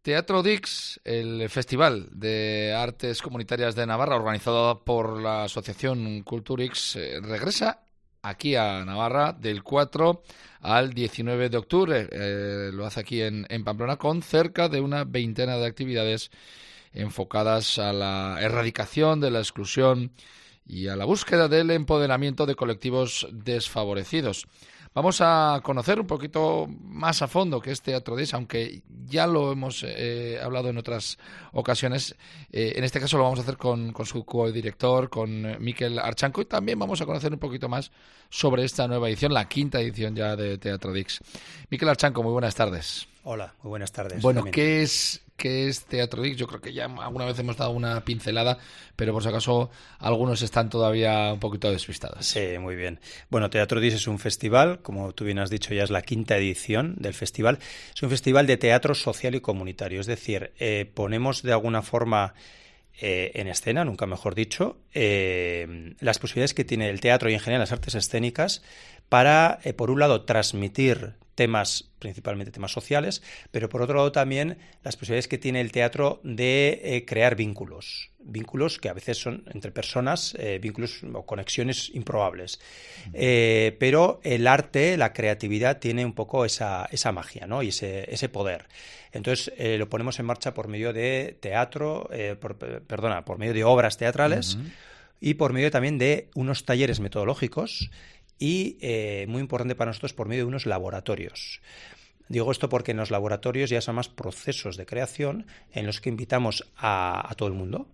Teatro Dix, el Festival de Artes Comunitarias de Navarra, organizado por la Asociación Culturix, regresa aquí a Navarra del 4 al 19 de octubre. Lo hace aquí en Pamplona con cerca de una veintena de actividades enfocadas a la erradicación de la exclusión y a la búsqueda del empoderamiento de colectivos desfavorecidos. Vamos a conocer un poquito más a fondo qué es Teatro Dix, aunque ya lo hemos hablado en otras ocasiones. En este caso lo vamos a hacer con su codirector, con Mikel Archanco, y también vamos a conocer un poquito más sobre esta nueva edición, la quinta edición ya de Teatro Dix. Mikel Archanco, muy buenas tardes. Hola, muy buenas tardes. Bueno, ¿qué es Teatro Dix? Yo creo que ya alguna vez hemos dado una pincelada, pero por si acaso algunos están todavía un poquito despistados. Sí, muy bien. Bueno, Teatro Dix es un festival, como tú bien has dicho, ya es la quinta edición del festival. Es un festival de teatro social y comunitario, es decir, ponemos de alguna forma en escena, nunca mejor dicho, las posibilidades que tiene el teatro y en general las artes escénicas para, por un lado, transmitir temas, principalmente temas sociales, pero por otro lado también las posibilidades que tiene el teatro de crear vínculos que a veces son entre personas, vínculos o conexiones improbables. Pero el arte, la creatividad tiene un poco esa magia, ¿no? Y ese poder. Entonces lo ponemos en marcha por medio de teatro, por medio de obras teatrales y por medio también de unos talleres metodológicos y, muy importante para nosotros, por medio de unos laboratorios. Digo esto porque en los laboratorios ya son más procesos de creación en los que invitamos a todo el mundo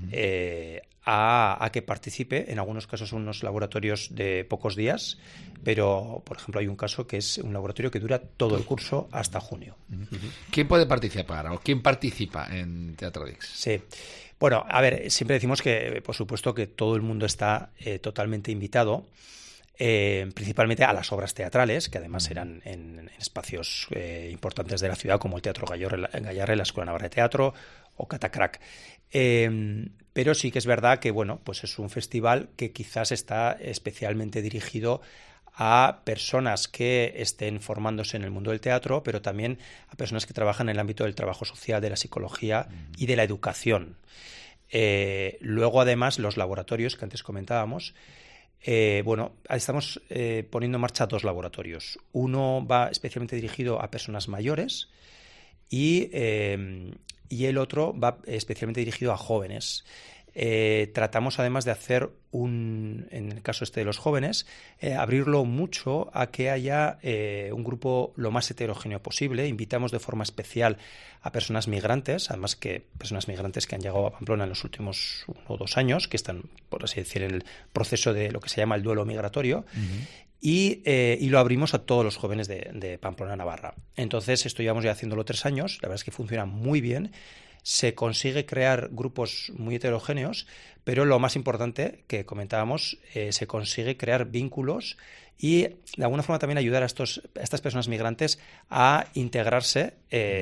a que participe. En algunos casos son unos laboratorios de pocos días, pero, por ejemplo, hay un caso que es un laboratorio que dura todo el curso hasta junio. ¿Quién puede participar o quién participa en Teatro Dix? Sí. Bueno, a ver, siempre decimos que, por supuesto, que todo el mundo está totalmente invitado. Principalmente a las obras teatrales, que además eran en espacios importantes de la ciudad, como el Teatro Gayarre, la Escuela Navarra de Teatro o Catacrac. Pero sí que es verdad que, bueno, pues es un festival que quizás está especialmente dirigido a personas que estén formándose en el mundo del teatro, pero también a personas que trabajan en el ámbito del trabajo social, de la psicología y de la educación. Luego, además, los laboratorios que antes comentábamos. Bueno, estamos poniendo en marcha dos laboratorios. Uno va especialmente dirigido a personas mayores y el otro va especialmente dirigido a jóvenes. Tratamos además de hacer en el caso de los jóvenes, abrirlo mucho a que haya un grupo lo más heterogéneo posible. Invitamos de forma especial a personas migrantes, además que personas migrantes que han llegado a Pamplona en los últimos 1 o 2 años, que están, por así decir, en el proceso de lo que se llama el duelo migratorio. Y lo abrimos a todos los jóvenes de Pamplona, Navarra. Entonces, esto llevamos ya haciéndolo 3 años, la verdad es que funciona muy bien. Se consigue crear grupos muy heterogéneos, pero lo más importante que comentábamos, se consigue crear vínculos y de alguna forma también ayudar a estas personas migrantes a integrarse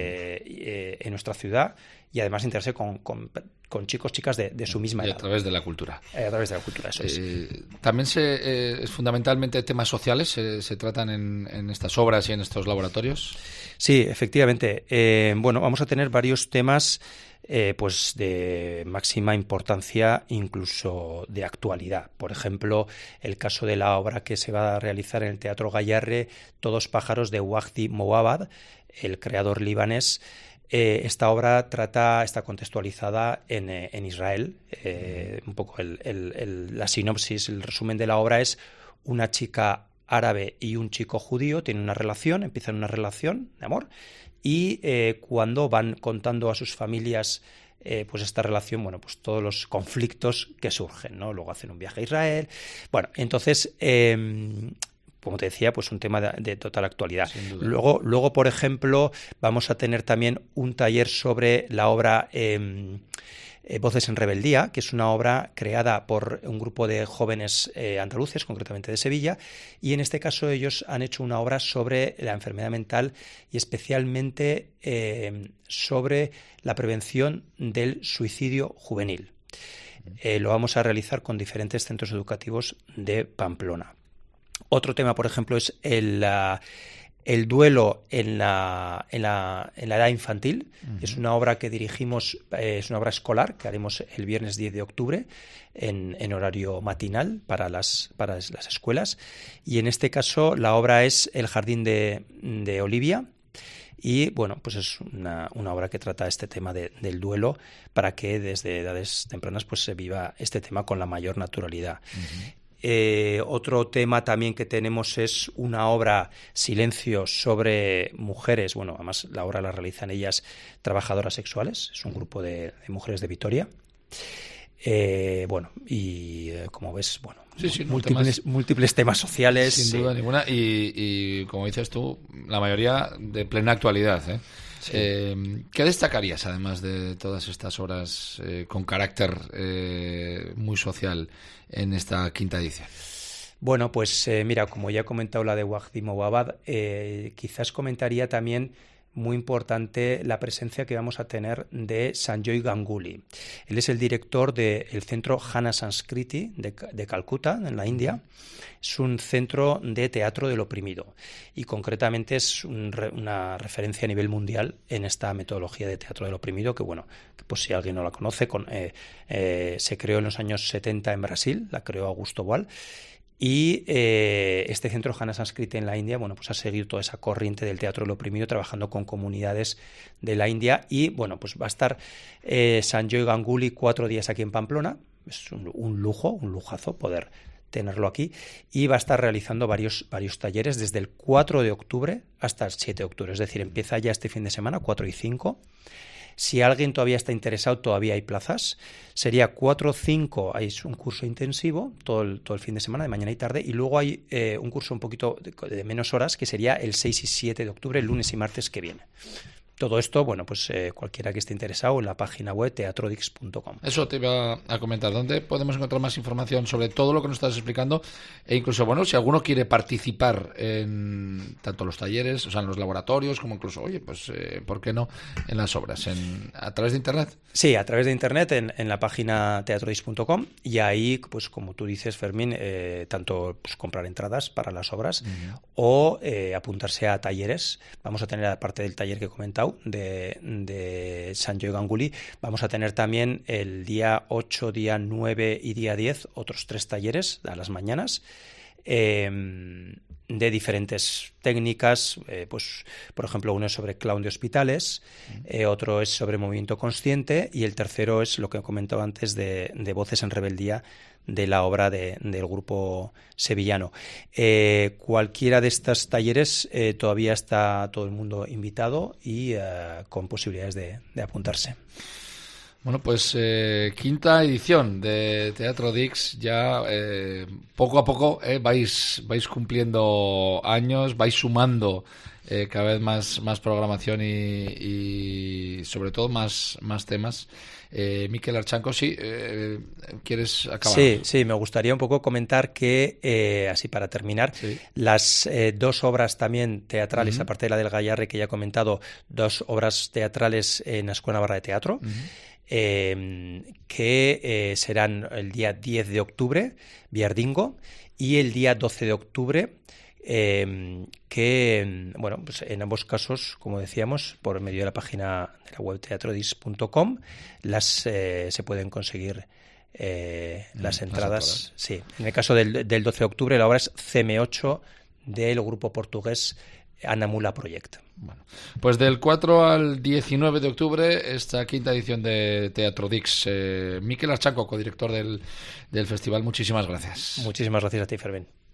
en nuestra ciudad y además integrarse con chicos, chicas de su misma edad. Y a través de la cultura. A través de la cultura, eso es. También fundamentalmente temas sociales se tratan en estas obras y en estos laboratorios. Sí, efectivamente. Bueno, vamos a tener varios temas pues de máxima importancia, incluso de actualidad. Por ejemplo, el caso de la obra que se va a realizar en el Teatro Gayarre, Todos pájaros, de Wajdi Mouawad, el creador libanés. Esta obra está contextualizada en Israel. Un poco la sinopsis, el resumen de la obra es: una chica árabe y un chico judío tienen una relación, empiezan una relación de amor, y cuando van contando a sus familias pues esta relación, bueno, pues todos los conflictos que surgen, ¿no? Luego hacen un viaje a Israel. Bueno, entonces, como te decía, pues un tema de total actualidad. Luego, por ejemplo, vamos a tener también un taller sobre la obra Voces en Rebeldía, que es una obra creada por un grupo de jóvenes andaluces, concretamente de Sevilla, y en este caso ellos han hecho una obra sobre la enfermedad mental y especialmente sobre la prevención del suicidio juvenil. Lo vamos a realizar con diferentes centros educativos de Pamplona. Otro tema, por ejemplo, es El duelo en la edad infantil. Es una obra que dirigimos, es una obra escolar que haremos el viernes 10 de octubre en horario matinal para las escuelas. Y en este caso la obra es El jardín de Olivia. Y bueno, pues es una obra que trata este tema del duelo para que desde edades tempranas pues se viva este tema con la mayor naturalidad. Otro tema también que tenemos es una obra Silencio sobre mujeres. Bueno, además la obra la realizan ellas trabajadoras sexuales. Es un grupo de mujeres de Vitoria. Como ves, bueno, sí, múltiples temas sociales. Sin duda ninguna. Y como dices tú, la mayoría de plena actualidad, ¿eh? Sí. ¿Qué destacarías, además de todas estas obras con carácter muy social en esta quinta edición? Bueno, pues mira, como ya he comentado la de Wajdi Mouabad, quizás comentaría también muy importante la presencia que vamos a tener de Sanjoy Ganguly. Él es el director del centro Jana Sanskriti de Calcuta, en la India. Es un centro de teatro del oprimido y concretamente es una referencia a nivel mundial en esta metodología de teatro del oprimido que, bueno, que pues si alguien no la conoce, se creó en los años 70 en Brasil, la creó Augusto Boal. Y este centro Jana Sanskriti en la India, bueno, pues ha seguido toda esa corriente del teatro del oprimido trabajando con comunidades de la India y, bueno, pues va a estar Sanjoy Ganguly 4 días aquí en Pamplona. Es un lujo, un lujazo poder tenerlo aquí y va a estar realizando varios talleres desde el 4 de octubre hasta el 7 de octubre, es decir, empieza ya este fin de semana, 4 y 5. Si alguien todavía está interesado, todavía hay plazas. Sería 4 o 5, hay un curso intensivo todo el fin de semana, de mañana y tarde, y luego hay un curso un poquito de menos horas, que sería el 6 y 7 de octubre, el lunes y martes que viene. Todo esto, bueno, pues cualquiera que esté interesado en la página web teatrodix.com. Eso te iba a comentar. ¿Dónde podemos encontrar más información sobre todo lo que nos estás explicando? E incluso, bueno, si alguno quiere participar en tanto los talleres, o sea, en los laboratorios, como incluso, oye, pues, ¿por qué no en las obras? ¿A través de Internet? Sí, a través de Internet, en la página teatrodix.com, y ahí, pues como tú dices, Fermín, tanto pues, comprar entradas para las obras o apuntarse a talleres. Vamos a tener, aparte del taller que he comentado, de Sanjoy Ganguly, vamos a tener también el día 8, día 9 y día 10 otros 3 talleres a las mañanas de diferentes técnicas, pues por ejemplo uno es sobre clown de hospitales, otro es sobre movimiento consciente y el tercero es lo que he comentado antes de Voces en Rebeldía, de la obra del grupo sevillano. Cualquiera de estos talleres todavía está todo el mundo invitado y con posibilidades de apuntarse. Bueno, pues quinta edición de Teatro Dix, ya poco a poco vais cumpliendo años, vais sumando cada vez más programación y sobre todo más temas. Miquel Archanco, sí, ¿quieres acabar? Sí, me gustaría un poco comentar que, así para terminar, las 2 obras también teatrales, aparte de la del Gayarre que ya he comentado, 2 obras teatrales en la Escuela Navarra de Teatro, que serán el día 10 de octubre, Viardingo, y el día 12 de octubre, que, bueno, pues en ambos casos, como decíamos, por medio de la página de la web teatrodis.com, se pueden conseguir las entradas. Sí. En el caso del 12 de octubre, la obra es CM8 del grupo portugués Anamula Project. Bueno, pues del 4 al 19 de octubre, esta quinta edición de Teatro Dix. Miquel Archanco, codirector del festival, muchísimas gracias. Muchísimas gracias a ti, Fermín.